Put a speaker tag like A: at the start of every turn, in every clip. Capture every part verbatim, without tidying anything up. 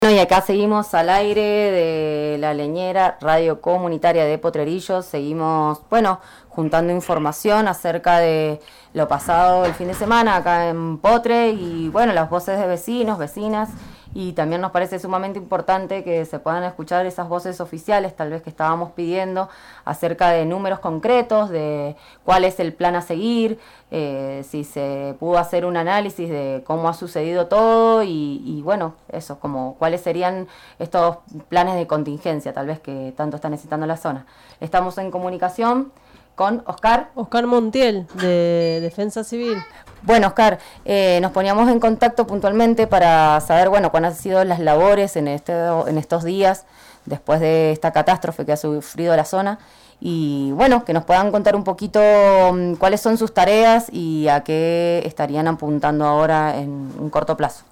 A: Bueno, y acá seguimos al aire de La Leñera, radio comunitaria de Potrerillos. Seguimos, bueno, juntando información acerca de lo pasado el fin de semana acá en Potre y, bueno, las voces de vecinos, vecinas. Y también nos parece sumamente importante que se puedan escuchar esas voces oficiales, tal vez que estábamos pidiendo, acerca de números concretos, de cuál es el plan a seguir, eh, si se pudo hacer un análisis de cómo ha sucedido todo y, y bueno, eso, como cuáles serían estos planes de contingencia, tal vez que tanto está necesitando la zona. Estamos en comunicación con Oscar.
B: Oscar Montiel, de Defensa Civil.
A: Bueno, Oscar, eh, nos poníamos en contacto puntualmente para saber, bueno, cuáles han sido las labores en, este, en estos días después de esta catástrofe que ha sufrido la zona y, bueno, que nos puedan contar un poquito um, cuáles son sus tareas y a qué estarían apuntando ahora en un corto plazo.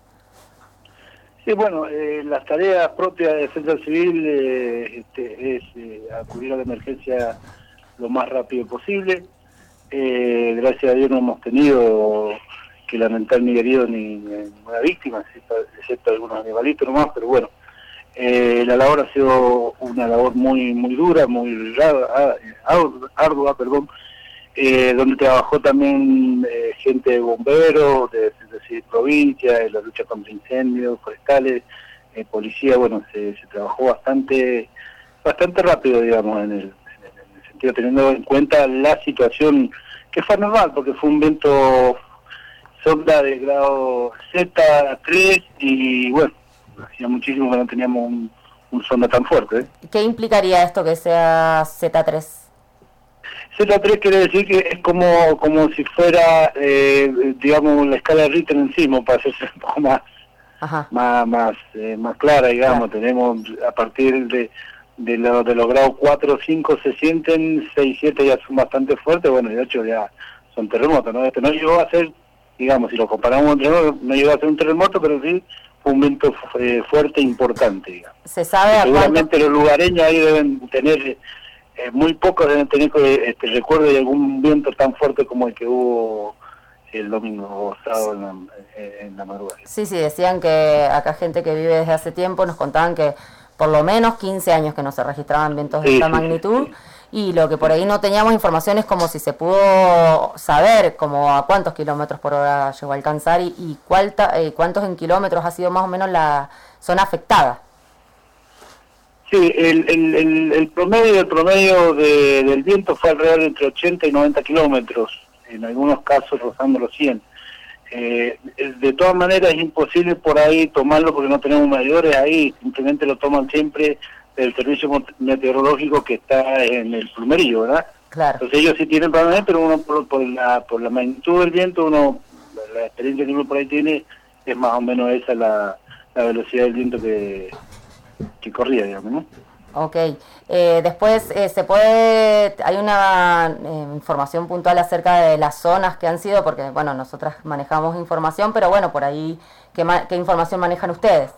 C: Sí, bueno, eh, las tareas propias de Defensa Civil eh, este, es eh, acudir a la emergencia lo más rápido posible. Eh, gracias a Dios no hemos tenido que lamentar ni herido ni ninguna víctima, excepto, excepto algunos animalitos nomás, pero bueno, eh, la labor ha sido una labor muy muy dura, muy ardua, ardua, perdón, eh, donde trabajó también eh, gente de bomberos, de Defensa Civil Provincia, de la lucha contra incendios forestales, eh, policía, bueno, se, se trabajó bastante bastante rápido, digamos, en el teniendo en cuenta la situación que fue normal, porque fue un viento sonda de grado Z tres y bueno, hacía muchísimo que no teníamos un, un sonda tan fuerte. ¿eh?
A: ¿Qué implicaría esto que sea Z tres?
C: Z tres quiere decir que es como como si fuera, eh, digamos, la escala de Richter encima, para hacerse un poco más, Ajá. más, más, eh, más clara, digamos. Claro. Tenemos a partir de De, lo, de los grados cuatro o cinco se sienten, seis siete ya son bastante fuertes, bueno, y ocho ya son terremotos, ¿no? Este no llegó a ser, digamos, si lo comparamos con terremoto, no llegó a ser un terremoto, pero sí fue un viento eh, fuerte e importante, digamos.
A: ¿Se sabe a
C: seguramente
A: cuánto?
C: Los lugareños ahí deben tener, eh, muy pocos deben tener este recuerdo de algún viento tan fuerte como el que hubo el domingo o sábado en la, en la madrugada.
A: Sí, sí, decían que acá gente que vive desde hace tiempo nos contaban que por lo menos quince años que no se registraban vientos de
C: sí,
A: esta
C: sí,
A: magnitud,
C: sí, sí.
A: Y lo que por ahí no teníamos información es como si se pudo saber como a cuántos kilómetros por hora llegó a alcanzar y, y cuánta, eh, cuántos en kilómetros ha sido más o menos la zona afectada.
C: Sí, el, el, el, el promedio el promedio de, del viento fue alrededor de entre ochenta y noventa kilómetros, en algunos casos rozando los cien. Eh, de todas maneras es imposible por ahí tomarlo porque no tenemos medidores ahí, simplemente lo toman siempre del servicio meteorológico que está en el plumerillo, ¿verdad?
A: Claro.
C: Entonces ellos sí tienen para medir, pero uno por, por la por la magnitud del viento, uno la experiencia que uno por ahí tiene es más o menos esa la, la velocidad del viento que, que corría, digamos, ¿no?
A: Ok, eh, después eh, se puede, hay una eh, información puntual acerca de las zonas que han sido, porque bueno, nosotras manejamos información, pero bueno, por ahí, ¿qué, ma qué información manejan ustedes?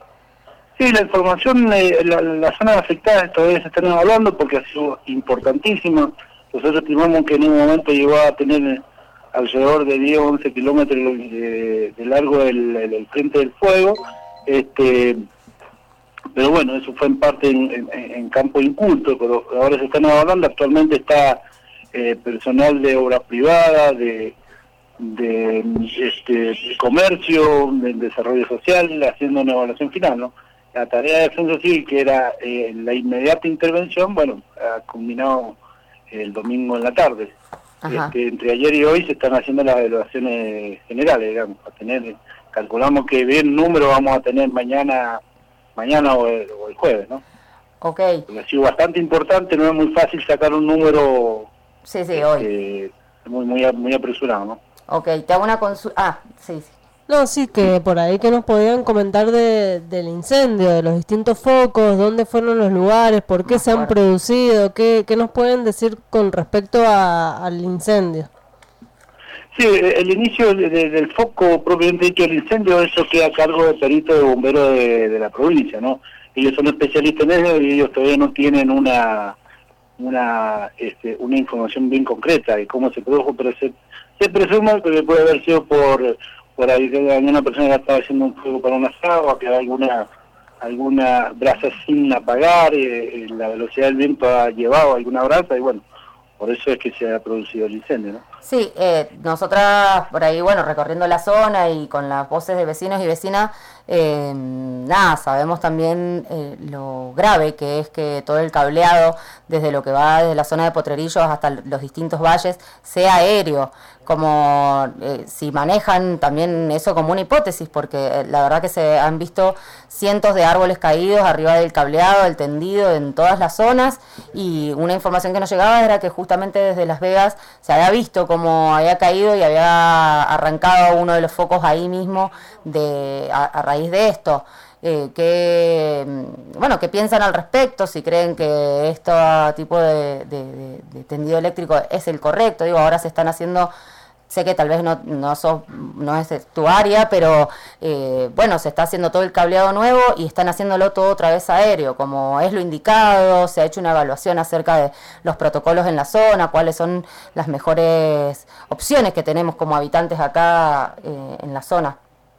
C: Sí, la información, eh, la, la zona afectada todavía se están evaluando porque ha sido importantísima. Nosotros estimamos que en un momento llegó a tener alrededor de diez o once kilómetros de, de largo el, el, el frente del fuego, este... pero bueno, eso fue en parte en, en, en campo inculto, pero ahora se están evaluando. Actualmente está eh, personal de obras privadas, de, de, este, de comercio, de desarrollo social, haciendo una evaluación final, ¿no? La tarea de Defensa Civil, que era eh, la inmediata intervención, bueno, ha culminado el domingo en la tarde. Este, entre ayer y hoy se están haciendo las evaluaciones generales, digamos, a tener, calculamos que bien número vamos a tener mañana mañana o el, o el jueves, ¿no?
A: Ok.
C: Porque ha sido bastante importante, no es muy fácil sacar un número
A: sí, sí,
C: este,
A: hoy.
C: muy muy muy apresurado, ¿no?
A: Ok, te hago una consulta. Ah, sí, sí.
B: No, sí, que por ahí que nos podían comentar de, del incendio, de los distintos focos, dónde fueron los lugares, por qué se han producido, qué, qué nos pueden decir con respecto a, al incendio.
C: Sí, el inicio de, de, del foco propiamente dicho del incendio, eso queda a cargo del perito de bomberos de, de la provincia, ¿no? Ellos son especialistas en eso y ellos todavía no tienen una una este, una información bien concreta de cómo se produjo, pero se, se presume que puede haber sido por por ahí que alguna persona que estaba haciendo un fuego para un asado, o que alguna alguna brasa sin apagar, eh, la velocidad del viento ha llevado alguna brasa y bueno, por eso es que se ha producido el incendio, ¿no?
A: Sí, eh, nosotras por ahí, bueno, recorriendo la zona y con las voces de vecinos y vecinas, eh, nada, sabemos también eh, lo grave que es que todo el cableado, desde lo que va desde la zona de Potrerillos hasta los distintos valles, sea aéreo, como eh, si manejan también eso como una hipótesis, porque eh, la verdad que se han visto cientos de árboles caídos arriba del cableado, del tendido, en todas las zonas, y una información que nos llegaba era que justamente desde Las Vegas se había visto como había caído y había arrancado uno de los focos ahí mismo de a, a raíz de esto. Eh, que, bueno, ¿qué piensan al respecto? Si creen que este tipo de, de, de, de tendido eléctrico es el correcto. Digo, ahora se están haciendo, sé que tal vez no, no, sos, no es tu área, pero eh, bueno, se está haciendo todo el cableado nuevo y están haciéndolo todo otra vez aéreo, como es lo indicado. Se ha hecho una evaluación acerca de los protocolos en la zona, cuáles son las mejores opciones que tenemos como habitantes acá eh, en la zona.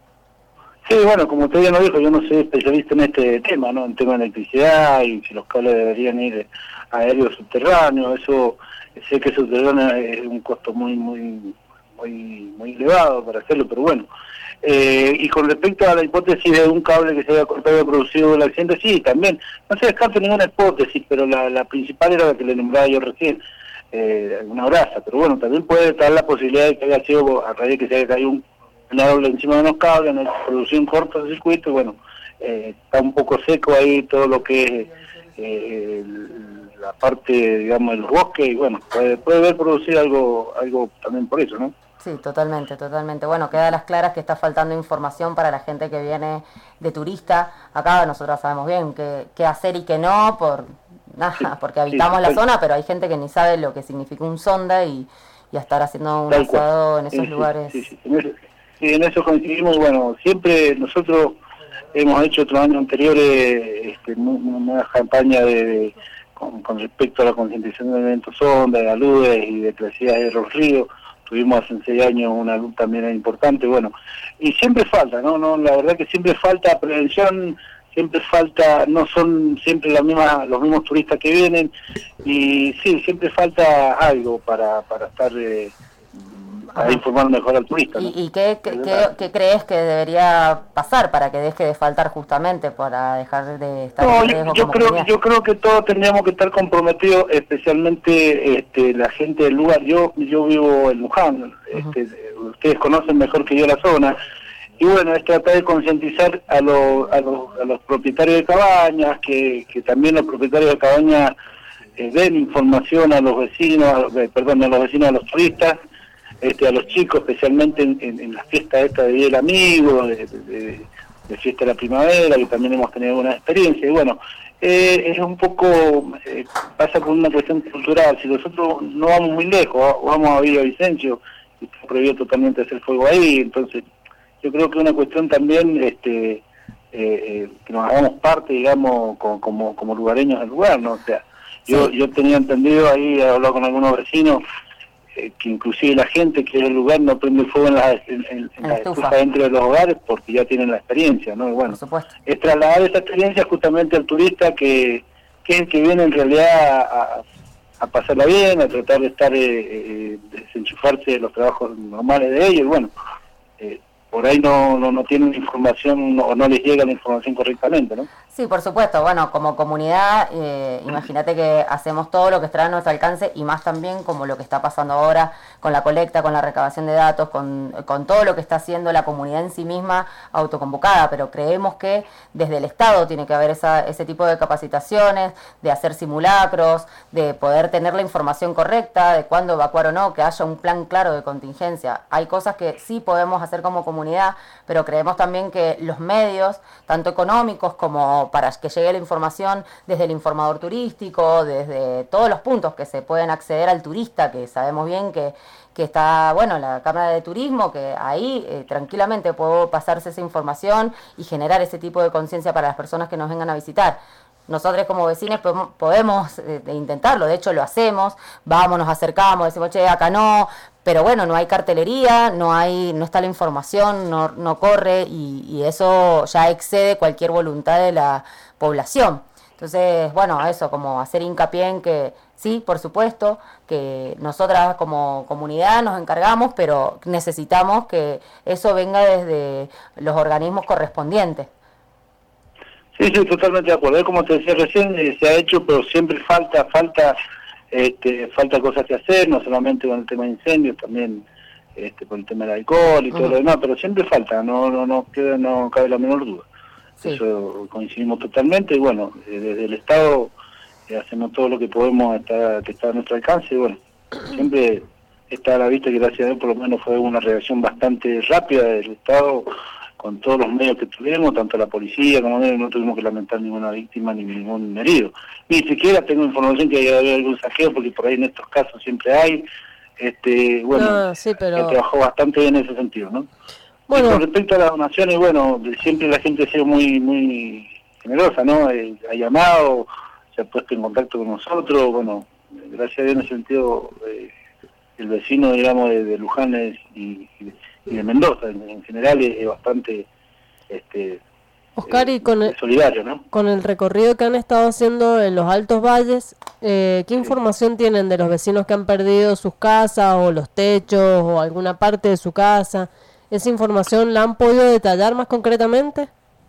C: Sí, bueno, como usted ya lo dijo, yo no soy especialista en este tema, ¿no? En tema de electricidad y si los cables deberían ir aéreos o subterráneos. Eso, sé que subterráneo es un costo muy, muy, muy, muy elevado para hacerlo, pero bueno. Eh, y con respecto a la hipótesis de un cable que se haya cortado y producido el accidente, sí, también. No se descarta ninguna hipótesis, pero la, la principal era la que le nombraba yo recién, eh, una brasa. Pero bueno, también puede estar la posibilidad de que haya sido a raíz de que se haya caído un un árbol encima de unos cables, en la producción cortocircuito, y bueno, eh, está un poco seco ahí todo lo que es eh, la parte, digamos, de los bosques, y bueno, puede, puede haber producido algo, algo también por eso, ¿no?
A: Sí, totalmente, totalmente. Bueno, queda a las claras que está faltando información para la gente que viene de turista. Acá nosotros sabemos bien qué, qué hacer y qué no, por nada, sí, porque habitamos sí, la sí. zona, pero hay gente que ni sabe lo que significa un sonda y, y a estar haciendo un asado en esos sí, lugares.
C: Sí, sí, sí. Sí, en eso coincidimos. Bueno, siempre nosotros hemos hecho otros años anteriores este, una campaña de, de con, con respecto a la concientización de eventos sonda, de aludes y de crecida de los ríos. Tuvimos hace seis años una luz también importante, bueno, y siempre falta, ¿no? no La verdad que siempre falta prevención, siempre falta, no son siempre las mismas, los mismos turistas que vienen, y sí, siempre falta algo para, para estar... Eh, para informar mejor al turista, ¿no?
A: ¿Y, y qué, qué, qué, qué crees que debería pasar para que deje de faltar justamente, para dejar de estar
C: no,
A: en riesgo
C: yo, yo
A: como
C: creo
A: comunidad?
C: Yo creo que todos tendríamos que estar comprometidos, especialmente este, la gente del lugar. Yo yo vivo en Luján, uh-huh. este, ustedes conocen mejor que yo la zona, y bueno, es tratar de concientizar a, lo, a, los, a los propietarios de cabañas, que, que también los propietarios de cabañas eh, den información a los vecinos, a los, eh, perdón, a los vecinos, a los turistas, Este, a los chicos, especialmente en, en, en las fiestas esta de Día del Amigo, de, de, de Fiesta de la Primavera, que también hemos tenido alguna experiencia. Y bueno, eh, es un poco, eh, pasa por una cuestión cultural. Si nosotros no vamos muy lejos, vamos a Villavicencio, y está prohibido totalmente hacer fuego ahí, entonces yo creo que es una cuestión también este, eh, que nos hagamos parte, digamos, como, como, como lugareños del lugar, ¿no? O sea, yo, yo tenía entendido ahí, he hablado con algunos vecinos, que inclusive la gente que en el lugar no prende fuego en la, en, en, en la estufa dentro de los hogares porque ya tienen la experiencia, ¿no? Y bueno, es trasladar esa experiencia justamente al turista que, que es el que viene en realidad a, a pasarla bien, a tratar de estar, eh, eh, desenchufarse de los trabajos normales de ellos, y bueno, eh, por ahí no, no, no tienen información o no, no les llega la información correctamente, ¿no?
A: Sí, por supuesto. Bueno, como comunidad, eh, imagínate que hacemos todo lo que está a nuestro alcance y más también como lo que está pasando ahora con la colecta, con la recabación de datos, con, con todo lo que está haciendo la comunidad en sí misma autoconvocada, pero creemos que desde el Estado tiene que haber esa, ese tipo de capacitaciones, de hacer simulacros, de poder tener la información correcta, de cuándo evacuar o no, que haya un plan claro de contingencia. Hay cosas que sí podemos hacer como comunidad, pero creemos también que los medios, tanto económicos como para que llegue la información desde el informador turístico, desde todos los puntos que se pueden acceder al turista, que sabemos bien que, que está, bueno, la Cámara de Turismo, que ahí eh, tranquilamente puedo pasarse esa información y generar ese tipo de conciencia para las personas que nos vengan a visitar. Nosotros como vecinos podemos, podemos eh, intentarlo, de hecho lo hacemos, vamos, nos acercamos, decimos, che, acá no, pero bueno, no hay cartelería, no hay, no está la información, no, no corre y, y eso ya excede cualquier voluntad de la población. Entonces, bueno, eso, como hacer hincapié en que sí, por supuesto, que nosotras como comunidad nos encargamos, pero necesitamos que eso venga desde los organismos correspondientes.
C: Sí, sí, totalmente de acuerdo. Como te decía recién, eh, se ha hecho, pero siempre falta, falta, este, falta cosas que hacer, no solamente con el tema de incendios, también este, con el tema del alcohol y uh-huh. todo lo demás, pero siempre falta, no, no, no queda, no cabe la menor duda. Sí. Eso coincidimos totalmente y bueno, eh, desde el Estado eh, hacemos todo lo que podemos hasta que está a nuestro alcance y bueno, siempre está a la vista que gracias a Dios por lo menos fue una reacción bastante rápida del Estado con todos los medios que tuvimos, tanto la policía como no, no tuvimos que lamentar ninguna víctima ni ningún herido. Ni siquiera tengo información que haya habido algún saqueo porque por ahí en estos casos siempre hay, este bueno,
B: no, sí, pero...
C: que trabajó bastante bien en ese sentido, ¿no?
B: Bueno.
C: Y con respecto a las donaciones, bueno, siempre la gente ha sido muy muy generosa, ¿no? Eh, ha llamado, se ha puesto en contacto con nosotros, bueno, gracias a Dios en ese sentido, eh, el vecino, digamos, de, de Luján es, y, y de Mendoza, en, en general, es, es bastante este,
B: Oscar,
C: eh,
B: y con el,
C: solidario, ¿no?
B: Con el recorrido que han estado haciendo en los Altos Valles, eh, ¿qué sí. información tienen de los vecinos que han perdido sus casas o los techos o alguna parte de su casa? ¿Esa información la han podido detallar más concretamente?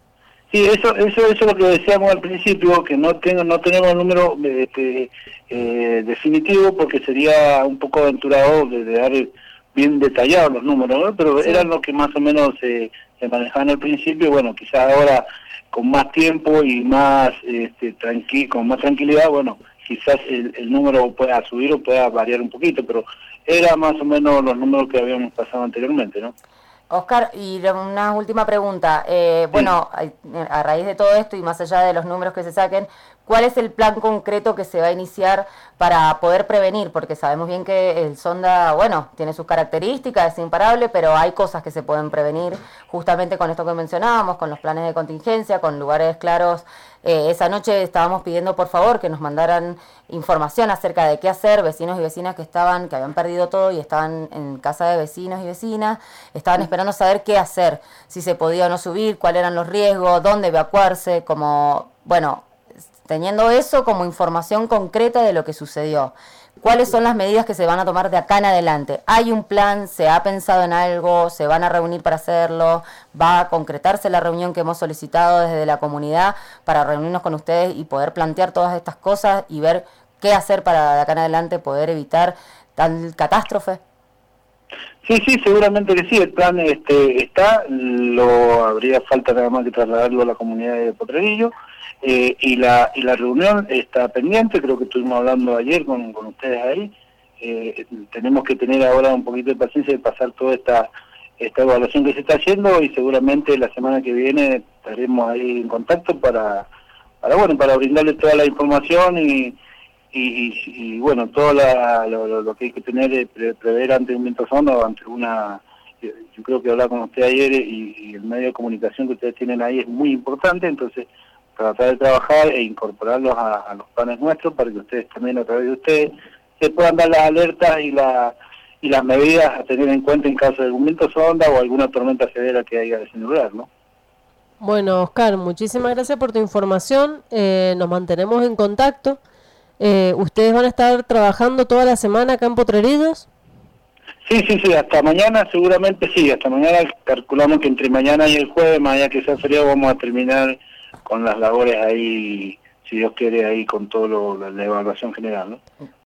C: Sí, eso eso, eso es lo que decíamos al principio, que no tengo, no tenemos el número este, eh, definitivo porque sería un poco aventurado de, de dar bien detallados los números, ¿no? Pero sí. eran los que más o menos eh, se manejaban al principio y bueno, quizás ahora con más tiempo y más este, tranqui con más tranquilidad, bueno, quizás el, el número pueda subir o pueda variar un poquito, pero era más o menos los números que habíamos pasado anteriormente, ¿no?
A: Oscar, y una última pregunta. Eh, bueno, a, a raíz de todo esto y más allá de los números que se saquen, ¿cuál es el plan concreto que se va a iniciar para poder prevenir? Porque sabemos bien que el Sonda, bueno, tiene sus características, es imparable, pero hay cosas que se pueden prevenir justamente con esto que mencionábamos, con los planes de contingencia, con lugares claros. Eh, esa noche estábamos pidiendo por favor que nos mandaran información acerca de qué hacer, vecinos y vecinas que estaban, que habían perdido todo y estaban en casa de vecinos y vecinas, estaban esperando saber qué hacer, si se podía o no subir, cuáles eran los riesgos, dónde evacuarse, como, bueno, teniendo eso como información concreta de lo que sucedió. ¿Cuáles son las medidas que se van a tomar de acá en adelante? ¿Hay un plan? ¿Se ha pensado en algo? ¿Se van a reunir para hacerlo? ¿Va a concretarse la reunión que hemos solicitado desde la comunidad para reunirnos con ustedes y poder plantear todas estas cosas y ver qué hacer para de acá en adelante poder evitar tal catástrofe?
C: Sí, sí, seguramente que sí, el plan este está, lo habría falta nada más que trasladarlo a la comunidad de Potrerillos, eh, y la y la reunión está pendiente, creo que estuvimos hablando ayer con, con ustedes ahí, eh, tenemos que tener ahora un poquito de paciencia de pasar toda esta esta evaluación que se está haciendo y seguramente la semana que viene estaremos ahí en contacto para, para bueno, para brindarle toda la información y Y, y, y bueno, todo la, lo, lo que hay que tener es pre, prever ante un viento sonda o ante una... Yo creo que hablar con usted ayer y, y el medio de comunicación que ustedes tienen ahí es muy importante, entonces tratar de trabajar e incorporarlos a, a los planes nuestros para que ustedes también a través de ustedes se puedan dar las alertas y, la, y las medidas a tener en cuenta en caso de algún viento sonda o alguna tormenta severa que haya de ese lugar, ¿no?
B: Bueno, Oscar, muchísimas gracias por tu información, eh, nos mantenemos en contacto. Eh, ¿Ustedes van a estar trabajando toda la semana acá en Potrerillos?
C: Sí, sí, sí, hasta mañana seguramente sí, hasta mañana calculamos que entre mañana y el jueves, más allá que sea feriado, vamos a terminar con las labores ahí, si Dios quiere, ahí con todo lo, la, la evaluación general, ¿no?